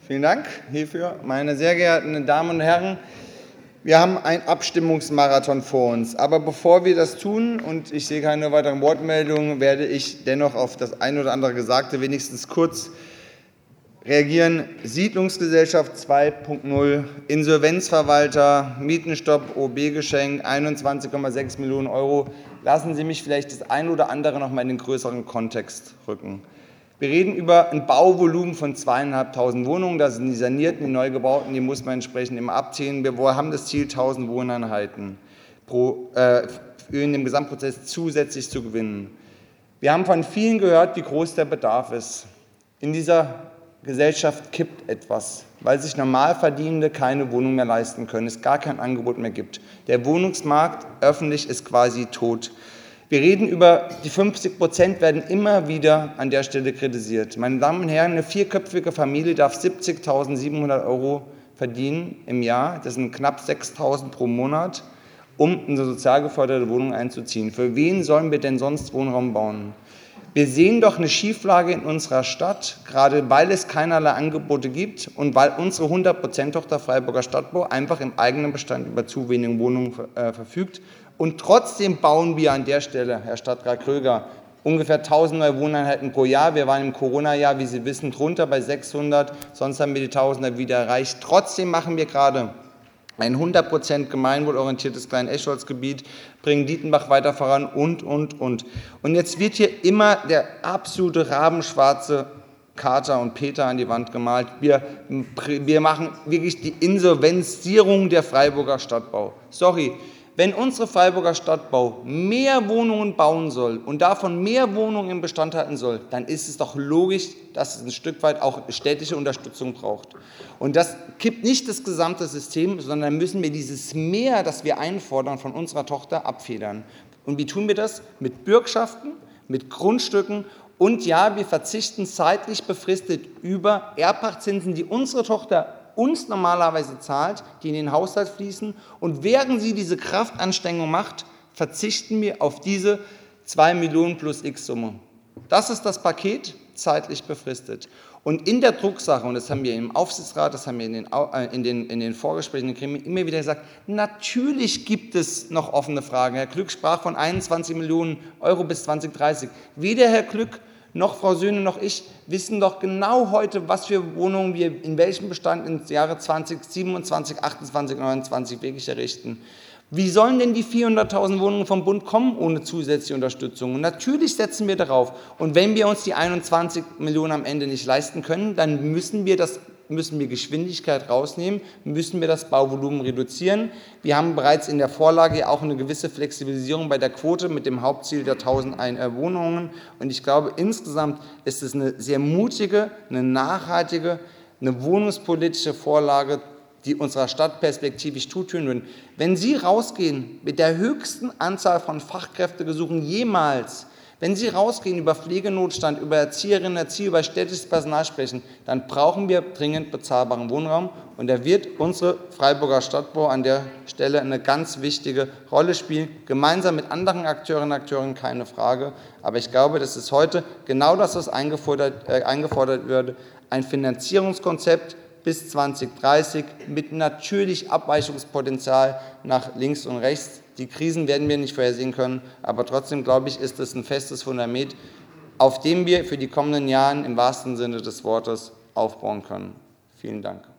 Vielen Dank hierfür. Meine sehr geehrten Damen und Herren, wir haben einen Abstimmungsmarathon vor uns. Aber bevor wir das tun, und ich sehe keine weiteren Wortmeldungen, werde ich dennoch auf das ein oder andere Gesagte wenigstens kurz reagieren. Siedlungsgesellschaft 2.0, Insolvenzverwalter, Mietenstopp, OB-Geschenk, 21,6 Millionen Euro. Lassen Sie mich vielleicht das ein oder andere noch mal in den größeren Kontext rücken. Wir reden über ein Bauvolumen von 2.500 Wohnungen. Das sind die sanierten, die neu gebauten, die muss man entsprechend immer abziehen. Wir haben das Ziel, 1.000 Wohneinheiten in dem Gesamtprozess zusätzlich zu gewinnen. Wir haben von vielen gehört, wie groß der Bedarf ist. In dieser Gesellschaft kippt etwas, weil sich Normalverdienende keine Wohnung mehr leisten können, es gar kein Angebot mehr gibt. Der Wohnungsmarkt öffentlich ist quasi tot. Wir reden über die 50%, werden immer wieder an der Stelle kritisiert. Meine Damen und Herren, eine vierköpfige Familie darf 70.700 Euro verdienen im Jahr. Das sind knapp 6.000 pro Monat, um eine sozial geförderte Wohnung einzuziehen. Für wen sollen wir denn sonst Wohnraum bauen? Wir sehen doch eine Schieflage in unserer Stadt, gerade weil es keinerlei Angebote gibt und weil unsere 100%-Tochter Freiburger Stadtbau einfach im eigenen Bestand über zu wenige Wohnungen verfügt. Und trotzdem bauen wir an der Stelle, Herr Stadtrat Kröger, ungefähr 1.000 neue Wohneinheiten pro Jahr. Wir waren im Corona-Jahr, wie Sie wissen, drunter bei 600, sonst haben wir die Tausender wieder erreicht. Trotzdem machen wir gerade ein 100% gemeinwohlorientiertes Klein-Escholz-Gebiet, bringen Dietenbach weiter voran und. Und jetzt wird hier immer der absolute rabenschwarze Kater und Peter an die Wand gemalt. Wir machen wirklich die Insolvenzierung der Freiburger Stadtbau. Sorry. Wenn unsere Freiburger Stadtbau mehr Wohnungen bauen soll und davon mehr Wohnungen im Bestand halten soll, dann ist es doch logisch, dass es ein Stück weit auch städtische Unterstützung braucht. Und das kippt nicht das gesamte System, sondern müssen wir dieses Mehr, das wir einfordern, von unserer Tochter abfedern. Und wie tun wir das? Mit Bürgschaften, mit Grundstücken. Und ja, wir verzichten zeitlich befristet über Erbpachtzinsen, die unsere Tochter uns normalerweise zahlt, die in den Haushalt fließen. Und während sie diese Kraftanstrengung macht, verzichten wir auf diese 2 Millionen plus X-Summe. Das ist das Paket, zeitlich befristet. Und in der Drucksache, und das haben wir im Aufsichtsrat, das haben wir in den Vorgesprächen in den Gremien immer wieder gesagt, natürlich gibt es noch offene Fragen. Herr Glück sprach von 21 Millionen Euro bis 2030. Weder Herr Glück noch Frau Söhne noch ich wissen doch genau heute, was für Wohnungen wir in welchem Bestand ins Jahre 2027, 28, 29 wirklich errichten. Wie sollen denn die 400.000 Wohnungen vom Bund kommen ohne zusätzliche Unterstützung? Und natürlich setzen wir darauf. Und wenn wir uns die 21 Millionen am Ende nicht leisten können, dann müssen wir Geschwindigkeit rausnehmen, müssen wir das Bauvolumen reduzieren. Wir haben bereits in der Vorlage auch eine gewisse Flexibilisierung bei der Quote mit dem Hauptziel der 1.000 Wohnungen. Und ich glaube, insgesamt ist es eine sehr mutige, eine nachhaltige, eine wohnungspolitische Vorlage, die unserer Stadt perspektivisch guttun würden. Wenn Sie rausgehen mit der höchsten Anzahl von Fachkräftegesuchen jemals, wenn Sie rausgehen über Pflegenotstand, über Erzieherinnen und Erzieher, über städtisches Personal sprechen, dann brauchen wir dringend bezahlbaren Wohnraum. Und da wird unsere Freiburger Stadtbau an der Stelle eine ganz wichtige Rolle spielen, gemeinsam mit anderen Akteurinnen und Akteuren, keine Frage. Aber ich glaube, das ist heute genau das, was eingefordert wird, ein Finanzierungskonzept bis 2030 mit natürlich Abweichungspotenzial nach links und rechts. Die Krisen werden wir nicht vorhersehen können, aber trotzdem, glaube ich, ist es ein festes Fundament, auf dem wir für die kommenden Jahre im wahrsten Sinne des Wortes aufbauen können. Vielen Dank.